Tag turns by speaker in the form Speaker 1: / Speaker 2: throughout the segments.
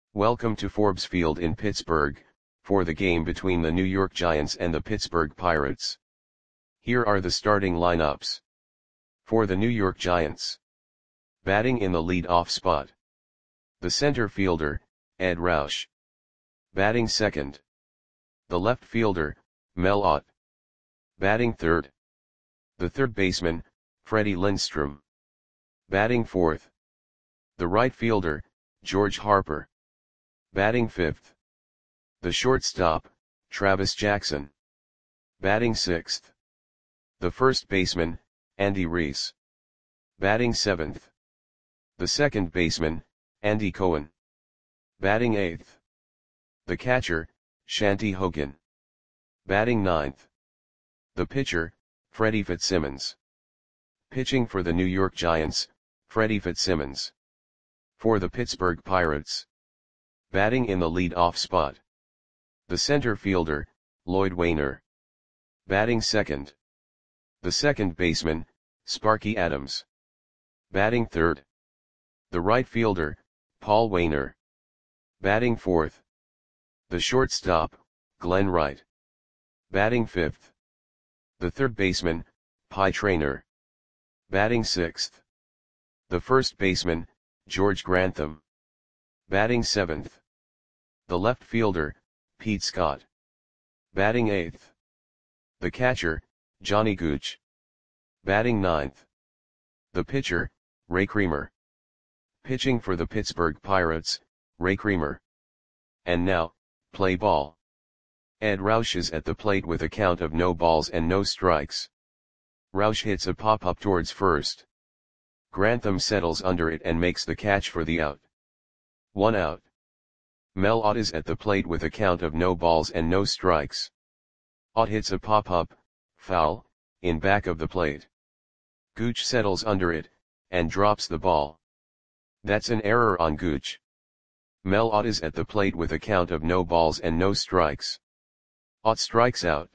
Speaker 1: Welcome to Forbes Field in Pittsburgh, for the game between the New York Giants and the Pittsburgh Pirates. Here are the starting lineups. For the New York Giants. Batting in the lead-off spot. The center fielder, Ed Roush. Batting second. The left fielder, Mel Ott. Batting third. The third baseman, Freddie Lindstrom. Batting fourth. The right fielder, George Harper. Batting fifth. The shortstop, Travis Jackson. Batting sixth. The first baseman, Andy Reese. Batting seventh. The second baseman, Andy Cohen. Batting eighth. The catcher, Shanti Hogan. Batting ninth. The pitcher, Freddie Fitzsimmons. Pitching for the New York Giants, Freddie Fitzsimmons. For the Pittsburgh Pirates. Batting in the lead-off spot. The center fielder, Lloyd Waner. Batting second. The second baseman, Sparky Adams. Batting third. The right fielder, Paul Waner. Batting fourth. The shortstop, Glenn Wright. Batting fifth. The third baseman, Pie Traynor. Batting sixth. The first baseman, George Grantham. Batting seventh. The left fielder, Pete Scott. Batting eighth. The catcher, Johnny Gooch. Batting ninth. The pitcher, Ray Creamer. Pitching for the Pittsburgh Pirates, Ray Creamer. And now, play ball. Ed Roush is at the plate with a count of no balls and no strikes. Roush hits a pop-up towards first. Grantham settles under it and makes the catch for the out. 1 out. Mel Ott is at the plate with a count of no balls and no strikes. Ott hits a pop-up, foul, in back of the plate. Gooch settles under it, and drops the ball. That's an error on Gooch. Mel Ott is at the plate with a count of no balls and no strikes. Ott strikes out.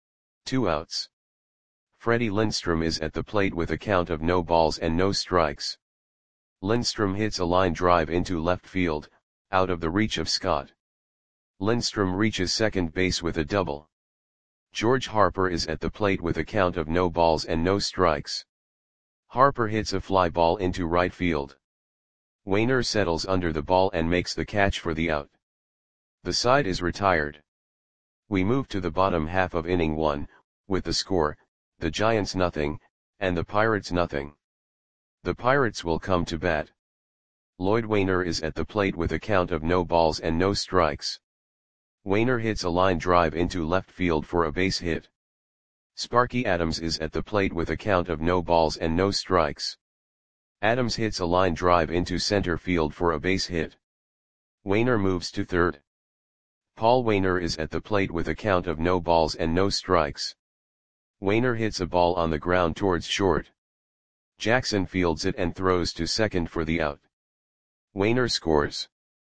Speaker 1: 2 outs. Freddie Lindstrom is at the plate with a count of no balls and no strikes. Lindstrom hits a line drive into left field, out of the reach of Scott. Lindstrom reaches second base with a double. George Harper is at the plate with a count of no balls and no strikes. Harper hits a fly ball into right field. Waner settles under the ball and makes the catch for the out. The side is retired. We move to the bottom half of inning 1, with the score, the Giants nothing, and the Pirates nothing. The Pirates will come to bat. Lloyd Waner is at the plate with a count of no balls and no strikes. Waner hits a line drive into left field for a base hit. Sparky Adams is at the plate with a count of no balls and no strikes. Adams hits a line drive into center field for a base hit. Waner moves to third. Paul Waner is at the plate with a count of no balls and no strikes. Waner hits a ball on the ground towards short. Jackson fields it and throws to second for the out. Waner scores.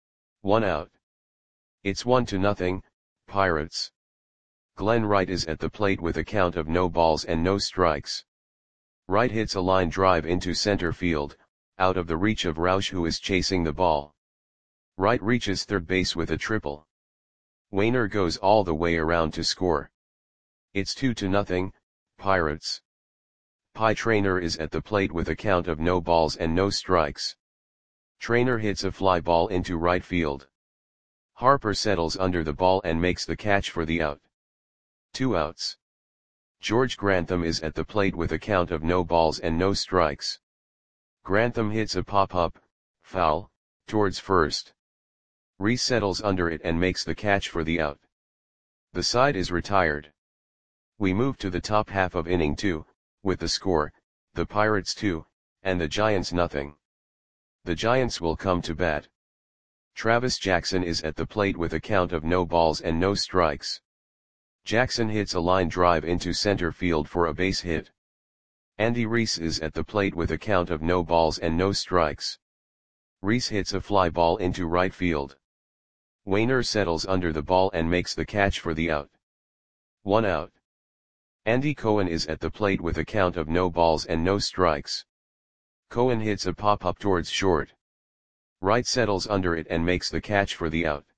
Speaker 1: 1 out. It's 1-0, Pirates. Glenn Wright is at the plate with a count of no balls and no strikes. Wright hits a line drive into center field, out of the reach of Roush, who is chasing the ball. Wright reaches third base with a triple. Waner goes all the way around to score. It's 2-0, Pirates. Pie Traynor is at the plate with a count of no balls and no strikes. Traynor hits a fly ball into right field. Harper settles under the ball and makes the catch for the out. 2 outs. George Grantham is at the plate with a count of no balls and no strikes. Grantham hits a pop-up, foul, towards first. Reese settles under it and makes the catch for the out. The side is retired. We move to the top half of inning 2, with the score, the Pirates 2, and the Giants nothing. The Giants will come to bat. Travis Jackson is at the plate with a count of no balls and no strikes. Jackson hits a line drive into center field for a base hit. Andy Reese is at the plate with a count of no balls and no strikes. Reese hits a fly ball into right field. Waner settles under the ball and makes the catch for the out. 1 out. Andy Cohen is at the plate with a count of no balls and no strikes. Cohen hits a pop-up towards short. Wright settles under it and makes the catch for the out.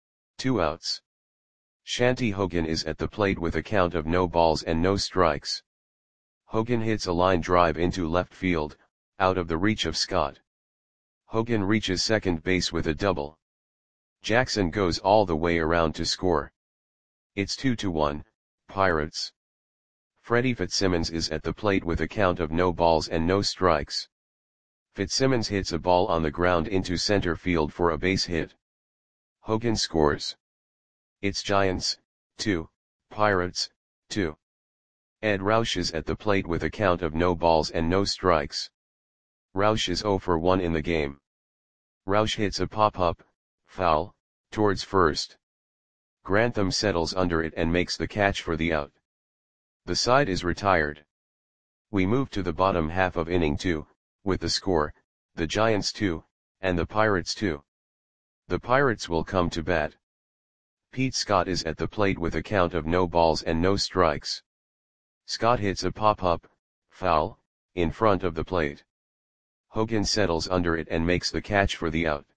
Speaker 1: 2 outs. Shanti Hogan is at the plate with a count of no balls and no strikes. Hogan hits a line drive into left field, out of the reach of Scott. Hogan reaches second base with a double. Jackson goes all the way around to score. It's 2-1, Pirates. Freddie Fitzsimmons is at the plate with a count of no balls and no strikes. Fitzsimmons hits a ball on the ground into center field for a base hit. Hogan scores. It's Giants, 2, Pirates, 2. Ed Roush is at the plate with a count of no balls and no strikes. Roush is 0 for 1 in the game. Roush hits a pop-up, foul, towards first. Grantham settles under it and makes the catch for the out. The side is retired. We move to the bottom half of inning 2, with the score, the Giants 2, and the Pirates 2. The Pirates will come to bat. Pete Scott is at the plate with a count of no balls and no strikes. Scott hits a pop-up, foul, in front of the plate. Hogan settles under it and makes the catch for the out.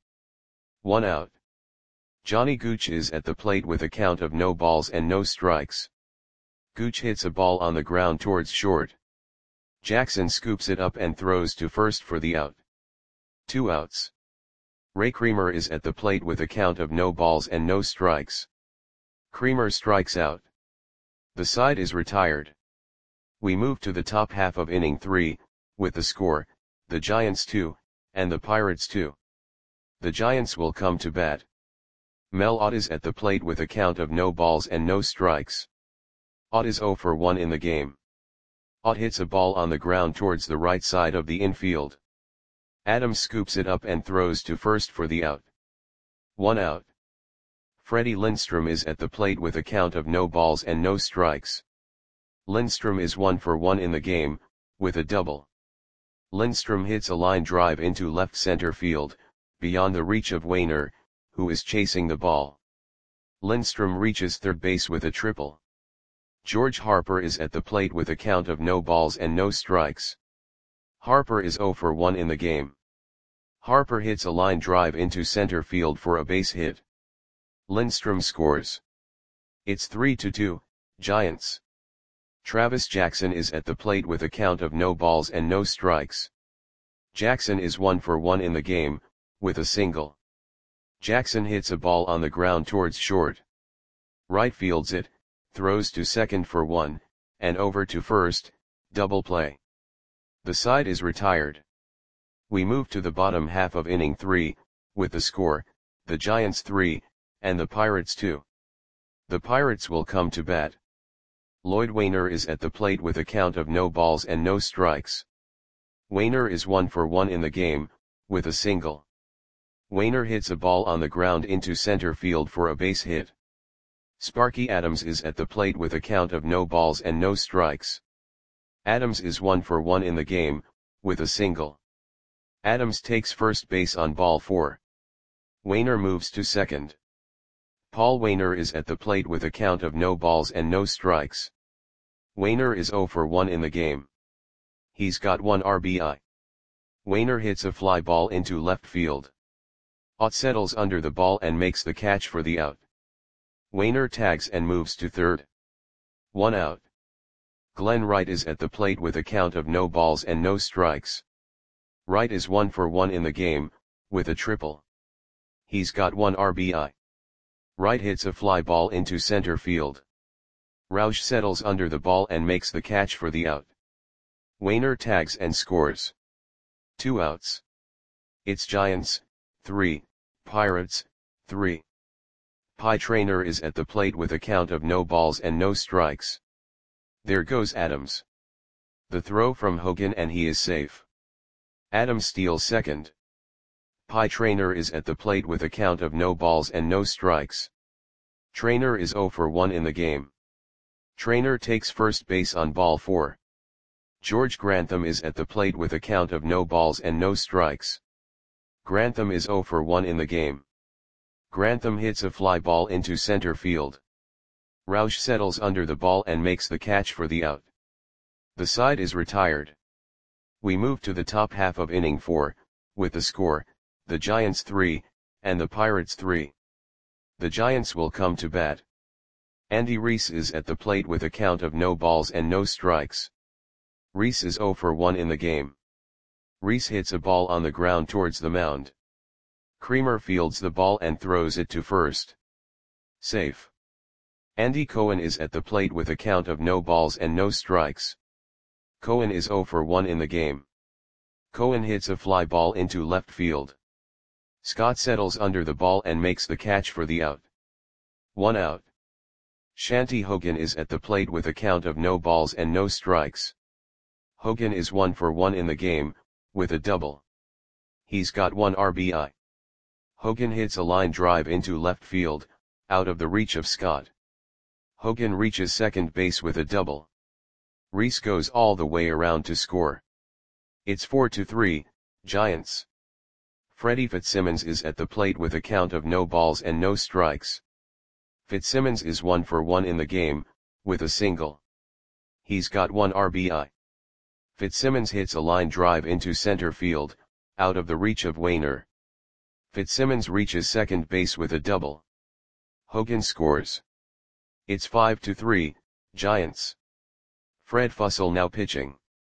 Speaker 1: 1 out. Johnny Gooch is at the plate with a count of no balls and no strikes. Gooch hits a ball on the ground towards short. Jackson scoops it up and throws to first for the out. 2 outs. Ray Creamer is at the plate with a count of no balls and no strikes. Creamer strikes out. The side is retired. We move to the top half of inning 3, with the score, the Giants 2, and the Pirates 2. The Giants will come to bat. Mel Ott is at the plate with a count of no balls and no strikes. Ott is 0 for 1 in the game. Ott hits a ball on the ground towards the right side of the infield. Adams scoops it up and throws to first for the out. 1 out. Freddie Lindstrom is at the plate with a count of no balls and no strikes. Lindstrom is 1 for 1 in the game, with a double. Lindstrom hits a line drive into left center field, beyond the reach of Wayner, who is chasing the ball. Lindstrom reaches third base with a triple. George Harper is at the plate with a count of no balls and no strikes. Harper is 0 for 1 in the game. Harper hits a line drive into center field for a base hit. Lindstrom scores. It's 3-2, Giants. Travis Jackson is at the plate with a count of no balls and no strikes. Jackson is 1 for 1 in the game, with a single. Jackson hits a ball on the ground towards short. Right fields it, throws to second for 1, and over to first, double play. The side is retired. We move to the bottom half of inning 3, with the score, the Giants 3, and the Pirates 2. The Pirates will come to bat. Lloyd Wayner is at the plate with a count of no balls and no strikes. Wayner is 1 for 1 in the game, with a single. Wayner hits a ball on the ground into center field for a base hit. Sparky Adams is at the plate with a count of no balls and no strikes. Adams is 1 for 1 in the game, with a single. Adams takes first base on ball 4. Wayner moves to second. Paul Wayner is at the plate with a count of no balls and no strikes. Wayner is 0 for 1 in the game. He's got 1 RBI. Wayner hits a fly ball into left field. Ott settles under the ball and makes the catch for the out. Wayner tags and moves to third. 1 out. Glenn Wright is at the plate with a count of no balls and no strikes. Wright is 1 for 1 in the game, with a triple. He's got 1 RBI. Wright hits a fly ball into center field. Roush settles under the ball and makes the catch for the out. Wayner tags and scores. 2 outs. It's Giants, 3, Pirates, 3. Pie Traynor is at the plate with a count of no balls and no strikes. There goes Adams. The throw from Hogan and he is safe. Adams steals second. Pie Traynor is at the plate with a count of no balls and no strikes. Traynor is 0 for 1 in the game. Traynor takes first base on ball 4. George Grantham is at the plate with a count of no balls and no strikes. Grantham is 0 for 1 in the game. Grantham hits a fly ball into center field. Roush settles under the ball and makes the catch for the out. The side is retired. We move to the top half of inning 4, with the score, the Giants 3, and the Pirates 3. The Giants will come to bat. Andy Reese is at the plate with a count of no balls and no strikes. Reese is 0 for 1 in the game. Reese hits a ball on the ground towards the mound. Creamer fields the ball and throws it to first. Safe. Andy Cohen is at the plate with a count of no balls and no strikes. Cohen is 0 for 1 in the game. Cohen hits a fly ball into left field. Scott settles under the ball and makes the catch for the out. 1 out. Shanti Hogan is at the plate with a count of no balls and no strikes. Hogan is 1 for 1 in the game, with a double. He's got 1 RBI. Hogan hits a line drive into left field, out of the reach of Scott. Hogan reaches second base with a double. Reese goes all the way around to score. It's 4-3, Giants. Freddie Fitzsimmons is at the plate with a count of no balls and no strikes. Fitzsimmons is 1 for 1 in the game, with a single. He's got 1 RBI. Fitzsimmons hits a line drive into center field, out of the reach of Wainer. Fitzsimmons reaches second base with a double. Hogan scores. It's 5-3, Giants. Fred Fussell now pitching.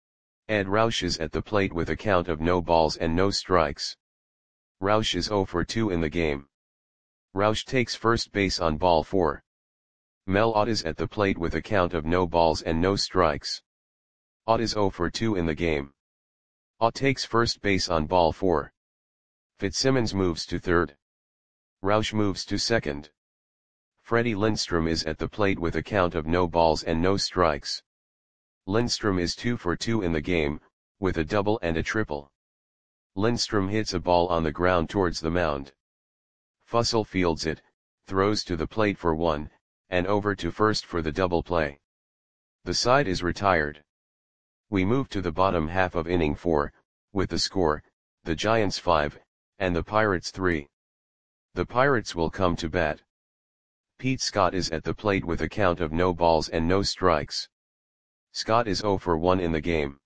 Speaker 1: Ed Roush is at the plate with a count of no balls and no strikes. Roush is 0 for 2 in the game. Roush takes first base on ball 4. Mel Ott is at the plate with a count of no balls and no strikes. Ott is 0 for 2 in the game. Ott takes first base on ball 4. Fitzsimmons moves to third. Roush moves to second. Freddie Lindstrom is at the plate with a count of no balls and no strikes. Lindstrom is 2 for 2 in the game, with a double and a triple. Lindstrom hits a ball on the ground towards the mound. Fussell fields it, throws to the plate for 1, and over to first for the double play. The side is retired. We move to the bottom half of inning 4, with the score, the Giants 5, and the Pirates 3. The Pirates will come to bat. Pete Scott is at the plate with a count of no balls and no strikes. Scott is 0 for 1 in the game.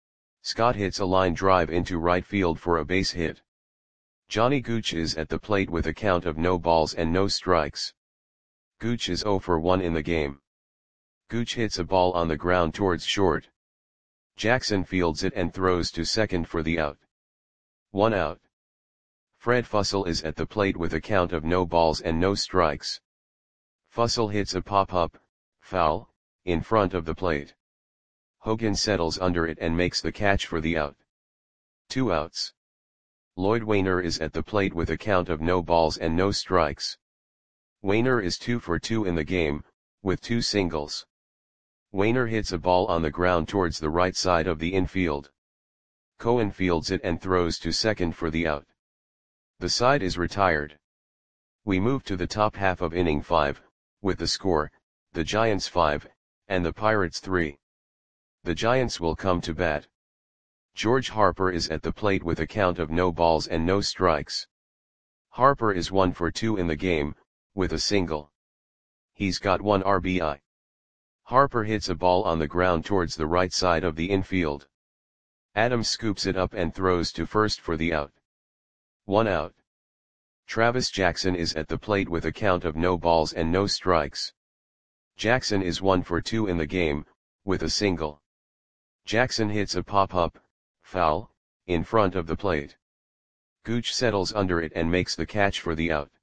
Speaker 1: Scott hits a line drive into right field for a base hit. Johnny Gooch is at the plate with a count of no balls and no strikes. Gooch is 0 for 1 in the game. Gooch hits a ball on the ground towards short. Jackson fields it and throws to second for the out. 1 out. Fred Fussell is at the plate with a count of no balls and no strikes. Fussell hits a pop-up, foul, in front of the plate. Hogan settles under it and makes the catch for the out. 2 outs. Lloyd Wainer is at the plate with a count of no balls and no strikes. Wainer is 2 for 2 in the game, with 2 singles. Wainer hits a ball on the ground towards the right side of the infield. Cohen fields it and throws to second for the out. The side is retired. We move to the top half of inning 5, with the score, the Giants 5, and the Pirates 3. The Giants will come to bat. George Harper is at the plate with a count of no balls and no strikes. Harper is 1 for 2 in the game, with a single. He's got 1 RBI. Harper hits a ball on the ground towards the right side of the infield. Adams scoops it up and throws to first for the out. 1 out. Travis Jackson is at the plate with a count of no balls and no strikes. Jackson is 1 for 2 in the game, with a single. Jackson hits a pop-up, foul, in front of the plate. Gooch settles under it and makes the catch for the out.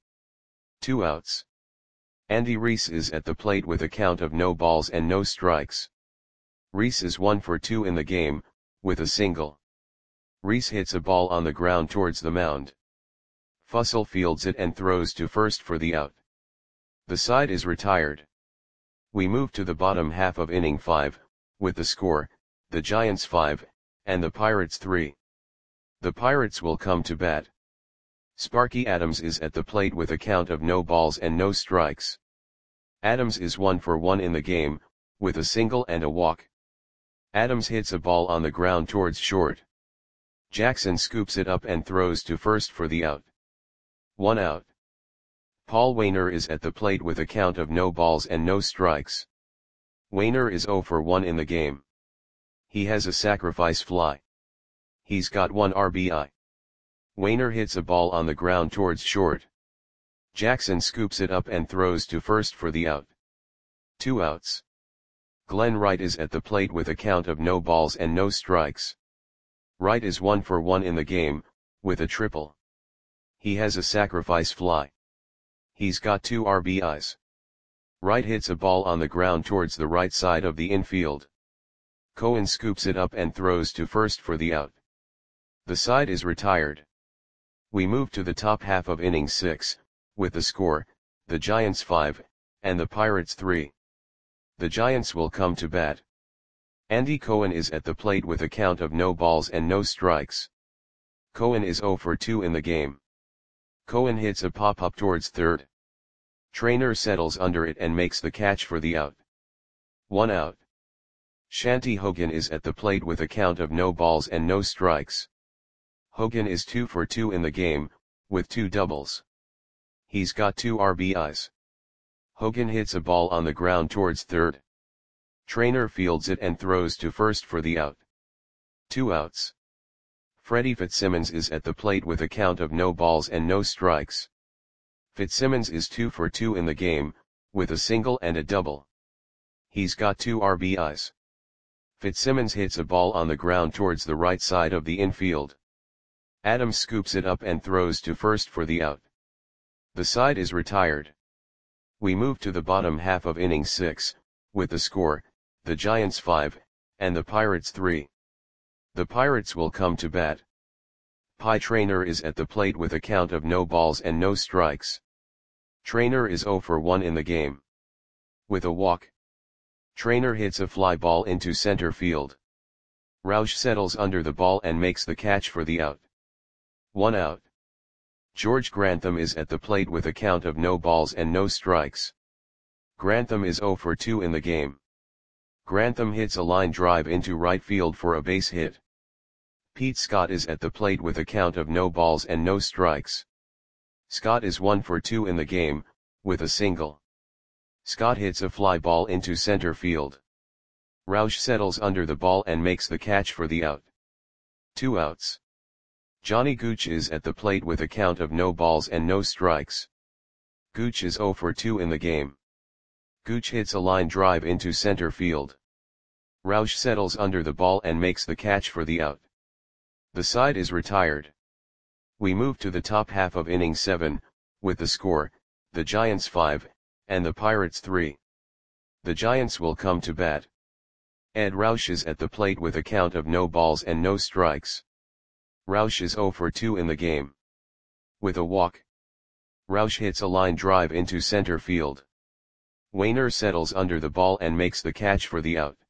Speaker 1: 2 outs. Andy Reese is at the plate with a count of no balls and no strikes. Reese is 1 for 2 in the game, with a single. Reese hits a ball on the ground towards the mound. Fussell fields it and throws to first for the out. The side is retired. We move to the bottom half of inning 5, with the score, the Giants 5, and the Pirates 3. The Pirates will come to bat. Sparky Adams is at the plate with a count of no balls and no strikes. Adams is 1 for 1 in the game, with a single and a walk. Adams hits a ball on the ground towards short. Jackson scoops it up and throws to first for the out. 1 out. Paul Wainer is at the plate with a count of no balls and no strikes. Wainer is 0 for 1 in the game. He has a sacrifice fly. He's got 1 RBI. Wainer hits a ball on the ground towards short. Jackson scoops it up and throws to first for the out. 2 outs. Glenn Wright is at the plate with a count of no balls and no strikes. Wright is 1 for 1 in the game, with a triple. He has a sacrifice fly. He's got 2 RBIs. Wright hits a ball on the ground towards the right side of the infield. Cohen scoops it up and throws to first for the out. The side is retired. We move to the top half of inning 6, with the score, the Giants 5, and the Pirates 3. The Giants will come to bat. Andy Cohen is at the plate with a count of no balls and no strikes. Cohen is 0 for 2 in the game. Cohen hits a pop-up towards third. Trainer settles under it and makes the catch for the out. 1 out. Shanty Hogan is at the plate with a count of no balls and no strikes. Hogan is 2 for 2 in the game, with 2 doubles. He's got 2 RBIs. Hogan hits a ball on the ground towards third. Trainer fields it and throws to first for the out. 2 outs. Freddie Fitzsimmons is at the plate with a count of no balls and no strikes. Fitzsimmons is 2 for 2 in the game, with a single and a double. He's got 2 RBIs. Fitzsimmons hits a ball on the ground towards the right side of the infield. Adams scoops it up and throws to first for the out. The side is retired. We move to the bottom half of inning 6, with the score, the Giants 5, and the Pirates 3. The Pirates will come to bat. Pie Trainer is at the plate with a count of no balls and no strikes. Trainer is 0 for 1 in the game. With a walk. Trainer hits a fly ball into center field. Roush settles under the ball and makes the catch for the out. 1 out. George Grantham is at the plate with a count of no balls and no strikes. Grantham is 0 for 2 in the game. Grantham hits a line drive into right field for a base hit. Pete Scott is at the plate with a count of no balls and no strikes. Scott is 1 for 2 in the game, with a single. Scott hits a fly ball into center field. Roush settles under the ball and makes the catch for the out. 2 outs. Johnny Gooch is at the plate with a count of no balls and no strikes. Gooch is 0 for 2 in the game. Gooch hits a line drive into center field. Roush settles under the ball and makes the catch for the out. The side is retired. We move to the top half of inning 7, with the score, the Giants 5, and the Pirates 3. The Giants will come to bat. Ed Roush is at the plate with a count of no balls and no strikes. Roush is 0 for 2 in the game. With a walk. Roush hits a line drive into center field. Wainer settles under the ball and makes the catch for the out.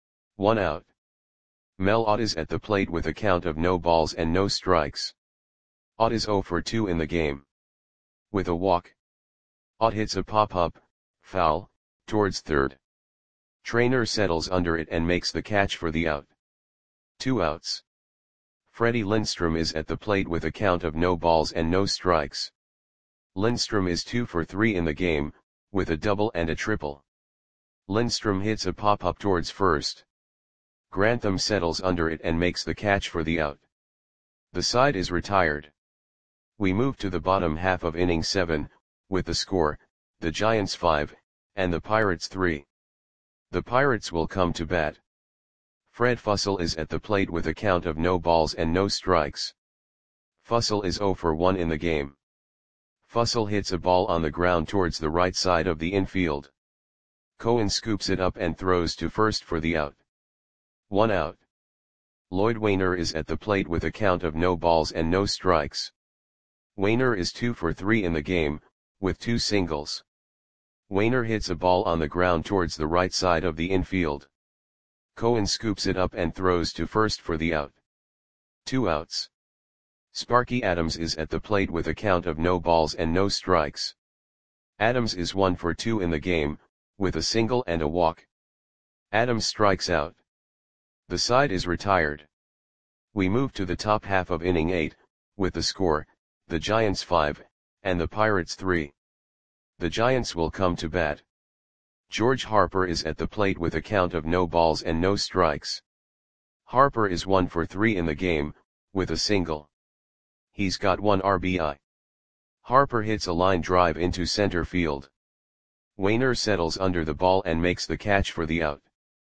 Speaker 1: 1 out. Mel Ott is at the plate with a count of no balls and no strikes. Ott is 0 for 2 in the game. With a walk. Ott hits a pop-up, foul, towards third. Trainer settles under it and makes the catch for the out. 2 outs. Freddie Lindstrom is at the plate with a count of no balls and no strikes. Lindstrom is 2 for 3 in the game, with a double and a triple. Lindstrom hits a pop-up towards first. Grantham settles under it and makes the catch for the out. The side is retired. We move to the bottom half of inning 7, with the score, the Giants 5, and the Pirates 3. The Pirates will come to bat. Fred Fussell is at the plate with a count of no balls and no strikes. Fussell is 0 for 1 in the game. Fussell hits a ball on the ground towards the right side of the infield. Cohen scoops it up and throws to first for the out. 1 out. Lloyd Wainer is at the plate with a count of no balls and no strikes. Wainer is 2 for 3 in the game, with 2 singles. Wainer hits a ball on the ground towards the right side of the infield. Cohen scoops it up and throws to first for the out. 2 outs. Sparky Adams is at the plate with a count of no balls and no strikes. Adams is 1 for 2 in the game, with a single and a walk. Adams strikes out. The side is retired. We move to the top half of inning 8, with the score, the Giants 5, and the Pirates 3. The Giants will come to bat. George Harper is at the plate with a count of no balls and no strikes. Harper is 1 for 3 in the game, with a single. He's got 1 RBI. Harper hits a line drive into center field. Wainer settles under the ball and makes the catch for the out.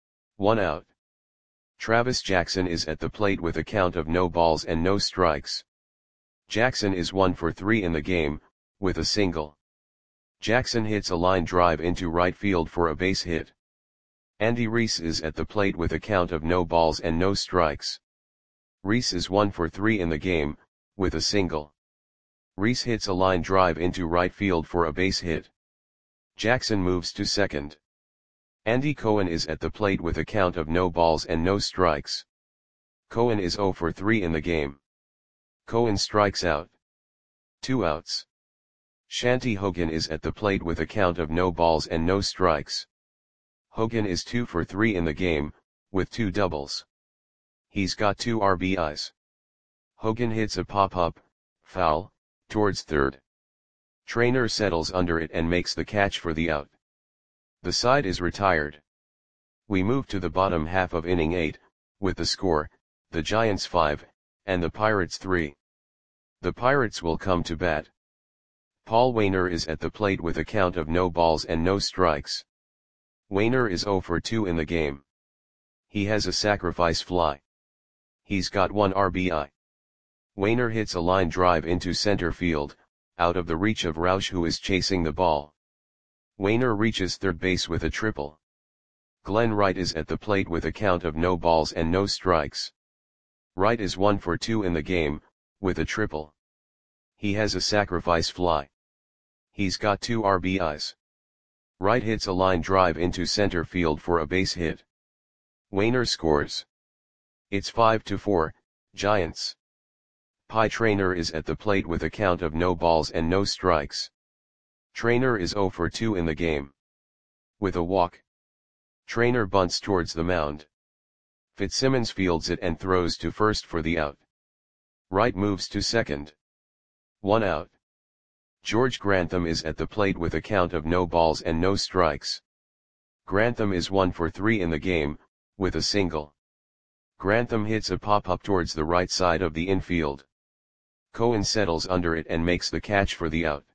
Speaker 1: 1 out. Travis Jackson is at the plate with a count of no balls and no strikes. Jackson is 1 for 3 in the game, with a single. Jackson hits a line drive into right field for a base hit. Andy Reese is at the plate with a count of no balls and no strikes. Reese is 1 for 3 in the game, with a single. Reese hits a line drive into right field for a base hit. Jackson moves to second. Andy Cohen is at the plate with a count of no balls and no strikes. Cohen is 0 for 3 in the game. Cohen strikes out. 2 outs. Shanti Hogan is at the plate with a count of no balls and no strikes. Hogan is 2 for 3 in the game, with 2 doubles. He's got 2 RBIs. Hogan hits a pop-up, foul, towards third. Trainer settles under it and makes the catch for the out. The side is retired. We move to the bottom half of inning 8, with the score, the Giants 5, and the Pirates 3. The Pirates will come to bat. Paul Wainer is at the plate with a count of no balls and no strikes. Wainer is 0 for 2 in the game. He has a sacrifice fly. He's got 1 RBI. Wainer hits a line drive into center field, out of the reach of Roush, who is chasing the ball. Wainer reaches third base with a triple. Glenn Wright is at the plate with a count of no balls and no strikes. Wright is 1 for 2 in the game, with a triple. He has a sacrifice fly. He's got 2 RBIs. Wright hits a line drive into center field for a base hit. Wainer scores. It's 5-4, Giants. Pie Trainer is at the plate with a count of no balls and no strikes. Trainer is 0 for 2 in the game. With a walk. Trainer bunts towards the mound. Fitzsimmons fields it and throws to first for the out. Wright moves to second. 1 out. George Grantham is at the plate with a count of no balls and no strikes. Grantham is 1 for 3 in the game, with a single. Grantham hits a pop-up towards the right side of the infield. Cohen settles under it and makes the catch for the out.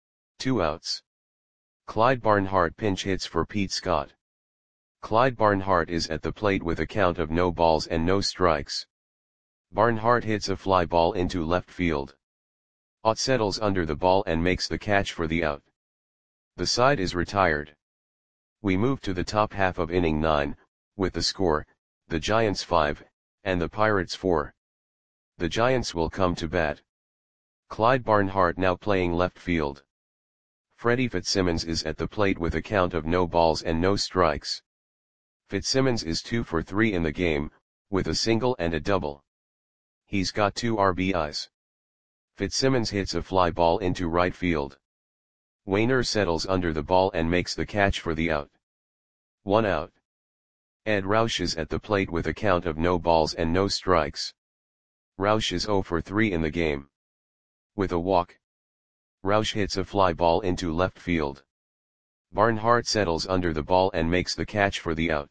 Speaker 1: 2 outs. Clyde Barnhart pinch hits for Pete Scott. Clyde Barnhart is at the plate with a count of no balls and no strikes. Barnhart hits a fly ball into left field. Ott settles under the ball and makes the catch for the out. The side is retired. We move to the top half of inning 9, with the score, the Giants 5, and the Pirates 4. The Giants will come to bat. Clyde Barnhart now playing left field. Freddie Fitzsimmons is at the plate with a count of no balls and no strikes. Fitzsimmons is 2 for 3 in the game, with a single and a double. He's got 2 RBIs. Fitzsimmons hits a fly ball into right field. Wainer settles under the ball and makes the catch for the out. 1 out. Ed Roush is at the plate with a count of no balls and no strikes. Roush is 0 for 3 in the game. With a walk. Roush hits a fly ball into left field. Barnhart settles under the ball and makes the catch for the out.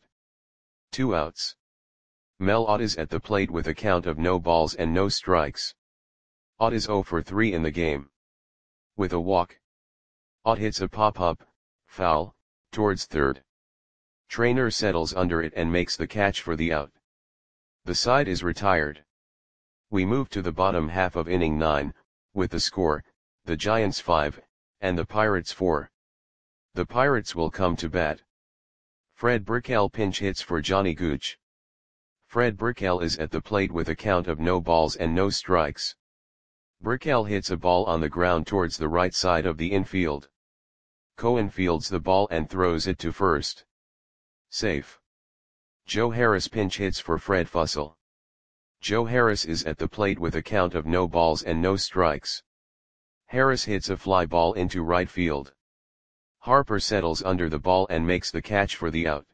Speaker 1: 2 outs. Mel Ott is at the plate with a count of no balls and no strikes. Ott is 0 for 3 in the game. With a walk. Ott hits a pop-up, foul, towards third. Trainer settles under it and makes the catch for the out. The side is retired. We move to the bottom half of inning 9, with the score, the Giants 5, and the Pirates 4. The Pirates will come to bat. Fred Brickell pinch hits for Johnny Gooch. Fred Brickell is at the plate with a count of no balls and no strikes. Brickell hits a ball on the ground towards the right side of the infield. Cohen fields the ball and throws it to first. Safe. Joe Harris pinch hits for Fred Fussell. Joe Harris is at the plate with a count of no balls and no strikes. Harris hits a fly ball into right field. Harper settles under the ball and makes the catch for the out.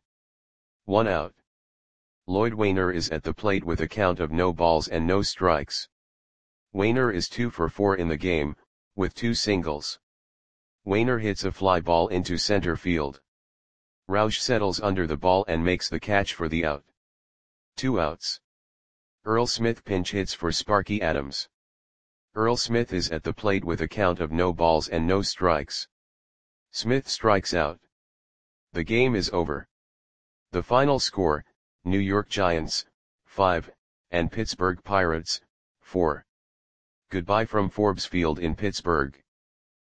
Speaker 1: 1 out. Lloyd Wainer is at the plate with a count of no balls and no strikes. Wainer is 2 for 4 in the game, with 2 singles. Wainer hits a fly ball into center field. Roush settles under the ball and makes the catch for the out. 2 outs. Earl Smith pinch hits for Sparky Adams. Earl Smith is at the plate with a count of no balls and no strikes. Smith strikes out. The game is over. The final score, New York Giants, 5, and Pittsburgh Pirates, 4. Goodbye from Forbes Field in Pittsburgh.